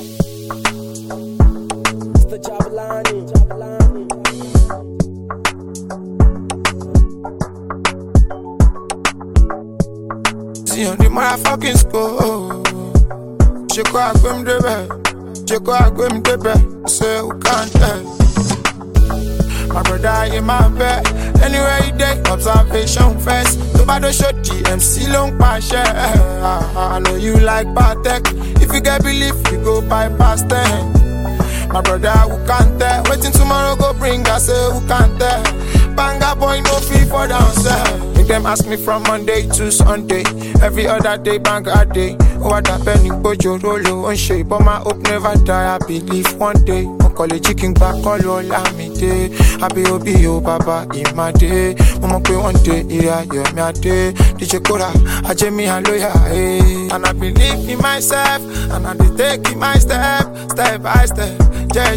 It's the Jabalani. See on the motherfucking school. Check out Grim Debe. Check out Grim Debe. Say who can't tell. My brother in my bed. Anywhere you day, observation first. Nobody show GMC long passion. I know you like Patek. If you get belief, you go bypass 10. My brother who can't tell. Waiting tomorrow go bring us who can't tell. Banga boy no fee for downstairs. Make them ask me from Monday to Sunday. Every other day banga day. What happened in Bojo Rolo on shape. But my hope never die. I believe one day. Call a chicken back, call all me day. I be Obio Baba in my day. Mama pay one day, yeah, me a day. DJ Kora, I Jamie and lawyer, eh. And I believe in myself, and I be taking my step by step. Yeah.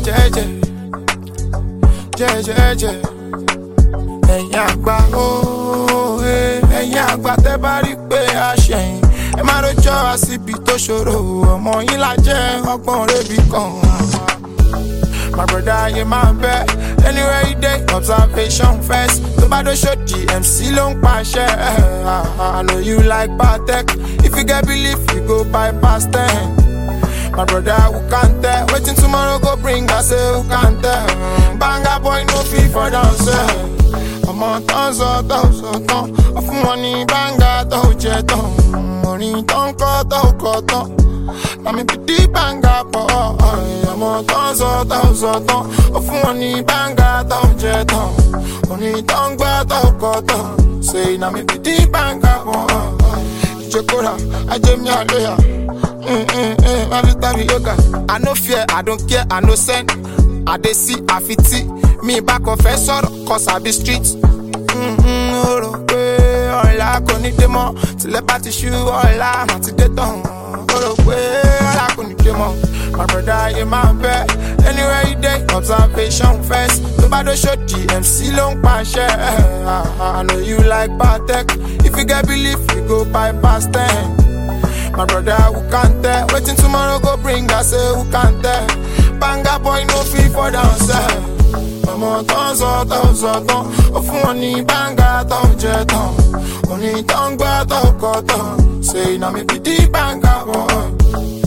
Ẹ̀yin àgbà ẹ̀yin àgbà tẹ́ bá rí pé a ṣẹ̀yìn. Ẹ má rojọ́ àsìbí tó ṣòro, ọmọ yín la jẹ́ ọgbọ́n rẹ̀bí kan. My brother in my bed. Anywhere you day, observation first. Nobody show GMC long passion. I know you like Patek. If you get belief, you go bypass 10. My brother who can't tell. Waiting tomorrow go bring us who can't tell. Banga boy no fee for downstairs. I'm on tons of Often money banga to jet on. Money don't cut out. I'm in the banga boy. I'm on tons of Often money banga to jet on. Money don't cut out. Say I'm in the banga boy. Chekora, I Jamie and lawyer. I no fear, I don't care, I no send. I dey see, I fit see. Me back of a sort, cause I be streets. Ọ̀la kò ní dé mọ́. Tilẹ̀ bá ti ṣú ọ̀la mà ti dé tán. Ọ̀la kò ní dé mọ́. My brother in my bed. Anywhere you day, observation first. Nobody show GMC long passion. I know you like Patek. If you get belief, you go bypass 10. My brother who can't tell. Waiting tomorrow go bring us who can't tell. Banga boy no fee for downstairs. I'm on tons of Often money banga to jet on. Only tongue but to cut on. Say now me be the banga boy.